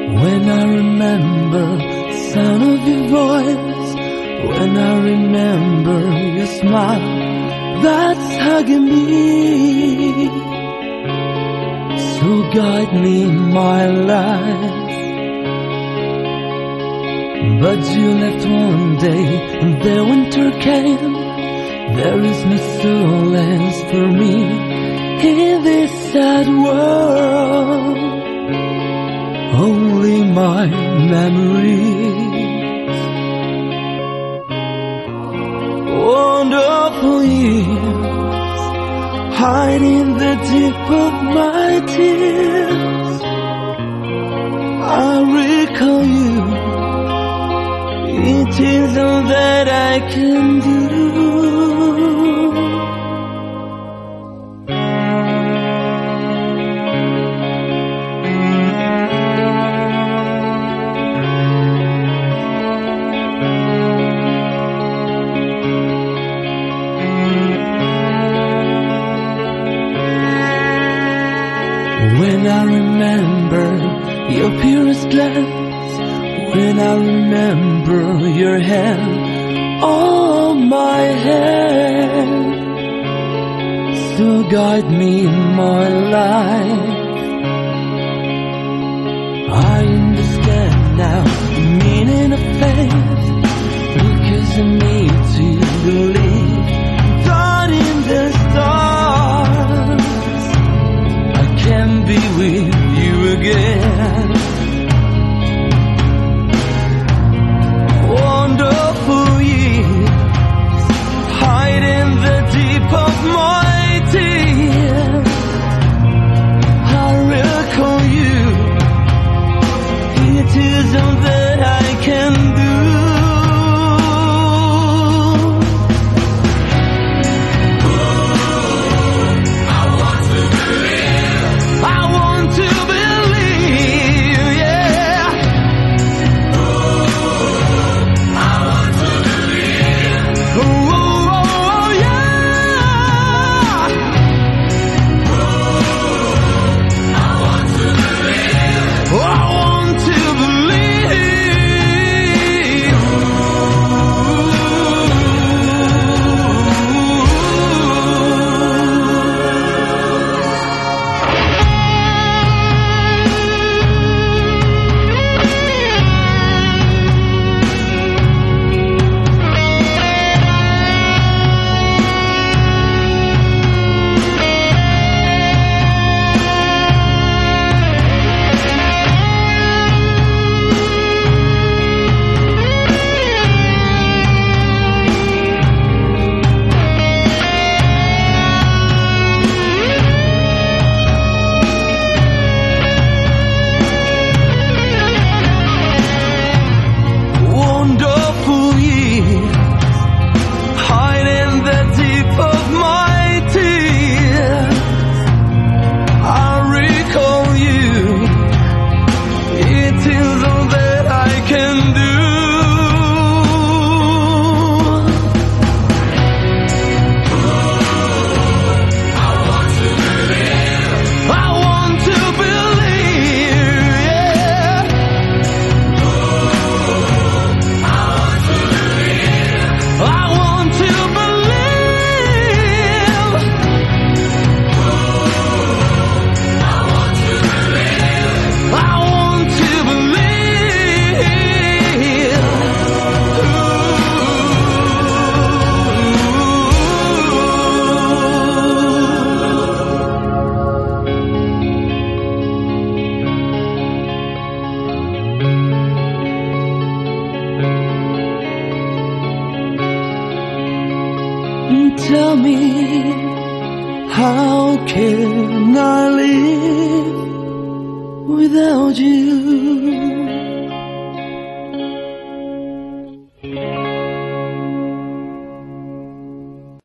When I remember the sound of your voice, when I remember your smile that's hugging me, so guide me in my life. But you left one day and the winter came. There is no solace for me in this sad world, only my memories. Wonderful years, hiding the deep of my tears. I recall you, it is all that I can do. When I remember your purest glance, when I remember your hand on my hand, so guide me in my life. I understand now the meaning of faith, because I need to believe God in the stars. I can be with you again. Wonderful years, hiding the deep of my tears. I recall you, it is all that I can do. Tell me, how can I live without you?